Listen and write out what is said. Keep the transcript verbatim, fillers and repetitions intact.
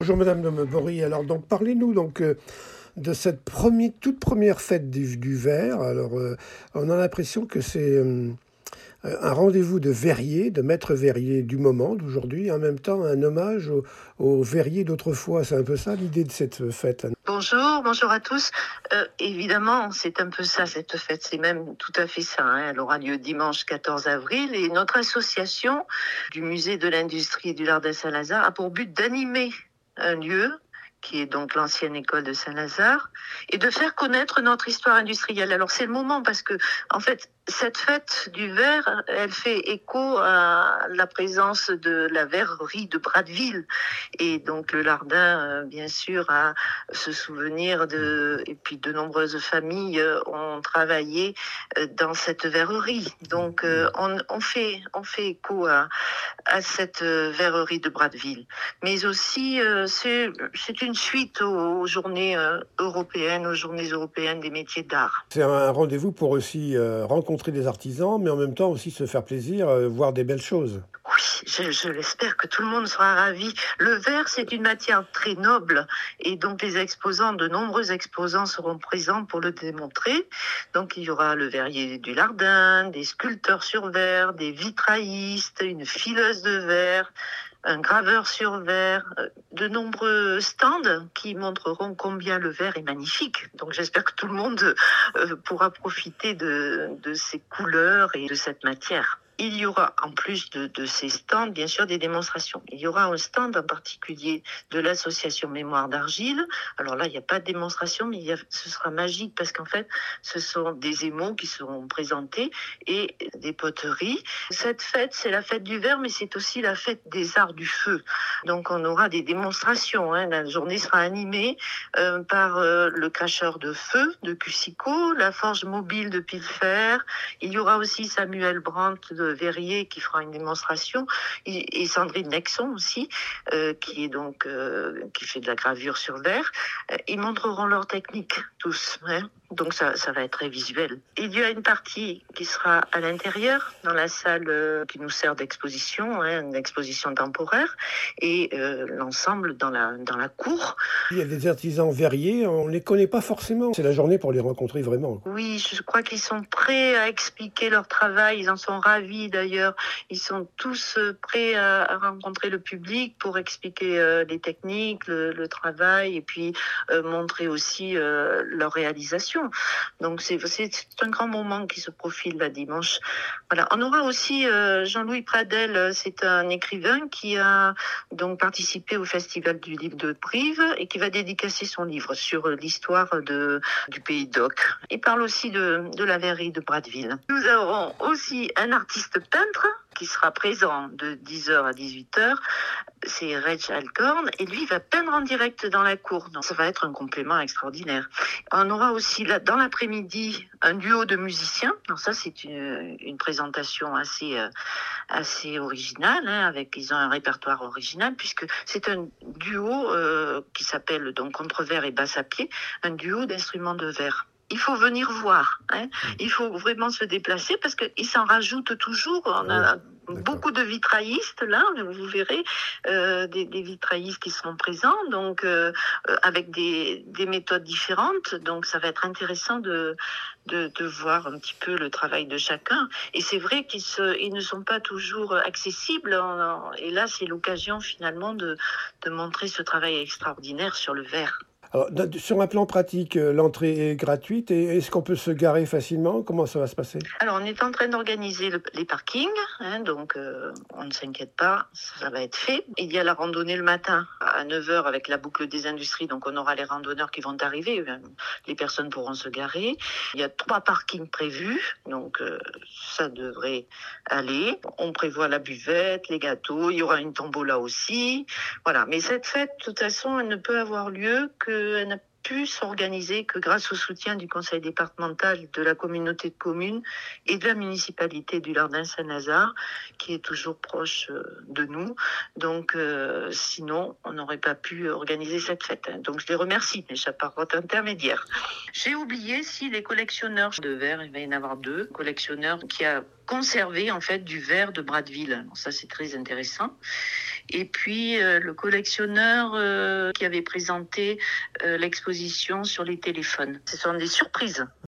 Bonjour Madame de Meubory. Alors donc parlez-nous donc euh, de cette première, toute première fête du, du verre. Alors euh, on a l'impression que c'est euh, un rendez-vous de verriers, de maîtres verriers du moment, d'aujourd'hui, en même temps un hommage aux, aux verriers d'autrefois. C'est un peu ça l'idée de cette fête. Bonjour, bonjour à tous. Euh, évidemment, c'est un peu ça, cette fête. C'est même tout à fait ça. Hein. Elle aura lieu dimanche quatorze avril et notre association du musée de l'industrie du Lardin Saint-Lazare a pour but d'animer un lieu qui est donc l'ancienne école de Saint-Lazare, et de faire connaître notre histoire industrielle. Alors c'est le moment parce que, en fait, cette fête du verre, elle fait écho à la présence de la verrerie de Bradville. Et donc le Lardin, euh, bien sûr, a ce souvenir de... Et puis de nombreuses familles euh, ont travaillé euh, dans cette verrerie. Donc euh, on, on, fait, on fait écho à, à cette euh, verrerie de Bradville. Mais aussi, euh, c'est, c'est une suite aux, aux journées euh, européennes, aux journées européennes des métiers d'art. C'est un rendez-vous pour aussi euh, rencontrer des artisans, mais en même temps aussi se faire plaisir, euh, voir des belles choses. Oui, je, je l'espère que tout le monde sera ravi. Le verre, c'est une matière très noble et donc les exposants, de nombreux exposants seront présents pour le démontrer. Donc il y aura le verrier du Lardin, des sculpteurs sur verre, des vitraillistes, une fileuse de verre, un graveur sur verre, de nombreux stands qui montreront combien le verre est magnifique. Donc j'espère que tout le monde euh, pourra profiter de, de ces couleurs et de cette matière. Il y aura, en plus de, de ces stands, bien sûr, des démonstrations. Il y aura un stand en particulier de l'association Mémoire d'Argile. Alors là, il n'y a pas de démonstration, mais il y a, ce sera magique parce qu'en fait, ce sont des émaux qui seront présentés et des poteries. Cette fête, c'est la fête du verre, mais c'est aussi la fête des arts du feu. Donc, on aura des démonstrations. Hein. La journée sera animée euh, par euh, le cracheur de feu de Cussico, la forge mobile de Pilfer. Il y aura aussi Samuel Brandt de Verrier qui fera une démonstration, et Sandrine Nexon aussi, euh, qui est donc euh, qui fait de la gravure sur verre. Euh, ils montreront leur technique tous, hein. Donc ça, ça va être très visuel. Il y a une partie qui sera à l'intérieur, dans la salle euh, qui nous sert d'exposition, hein, une exposition temporaire, et euh, l'ensemble dans la dans la cour. Il y a des artisans verriers, on ne les connaît pas forcément. C'est la journée pour les rencontrer vraiment. Oui, je crois qu'ils sont prêts à expliquer leur travail, ils en sont ravis d'ailleurs. Ils sont tous prêts à, à rencontrer le public pour expliquer euh, les techniques, le, le travail, et puis euh, montrer aussi euh, leur réalisation. Donc c'est, c'est un grand moment qui se profile là dimanche. Voilà. On aura aussi euh, Jean-Louis Pradel, c'est un écrivain qui a donc participé au Festival du livre de Brive et qui va dédicacer son livre sur l'histoire de, du pays d'Oc. Il parle aussi de, de la verrerie de Bradville. Nous aurons aussi un artiste peintre qui sera présent de dix heures à dix-huit heures, c'est Reg Alcorn, et lui va peindre en direct dans la cour. Donc ça va être un complément extraordinaire. On aura aussi là, dans l'après-midi un duo de musiciens. Alors ça c'est une, une présentation assez euh, assez originale, hein, avec ils ont un répertoire original puisque c'est un duo euh, qui s'appelle donc contreverre et basse à pied, un duo d'instruments de verre. Il faut venir voir, hein. Il faut vraiment se déplacer parce qu'il s'en rajoute toujours. On a oui, beaucoup de vitraillistes là, vous verrez, euh, des, des vitraillistes qui seront présents, donc euh, avec des, des méthodes différentes. Donc ça va être intéressant de, de, de voir un petit peu le travail de chacun. Et c'est vrai qu'ils se, ils ne sont pas toujours accessibles. Et là, c'est l'occasion finalement de, de montrer ce travail extraordinaire sur le verre. Alors, sur un plan pratique, l'entrée est gratuite et est-ce qu'on peut se garer facilement? Comment ça va se passer? Alors, on est en train d'organiser le, les parkings, hein, donc euh, on ne s'inquiète pas, ça va être fait. Il y a la randonnée le matin à neuf heures avec la boucle des industries, donc on aura les randonneurs qui vont arriver, les personnes pourront se garer. Il y a trois parkings prévus, donc euh, ça devrait aller. On prévoit la buvette, les gâteaux, il y aura une tombola aussi. Voilà, mais cette fête, de toute façon, elle ne peut avoir lieu que elle n'a pu s'organiser que grâce au soutien du conseil départemental, de la communauté de communes et de la municipalité du Lardin Saint-Lazare, qui est toujours proche de nous. Donc, euh, sinon, on n'aurait pas pu organiser cette fête. Donc, je les remercie, mes chaperotes intermédiaires. J'ai oublié si les collectionneurs de verre, il va y en avoir deux, collectionneurs qui a conservé en fait du verre de Bradville. Alors ça, c'est très intéressant. et puis euh, le collectionneur euh, qui avait présenté euh, l'exposition sur les téléphones. Ce sont des surprises.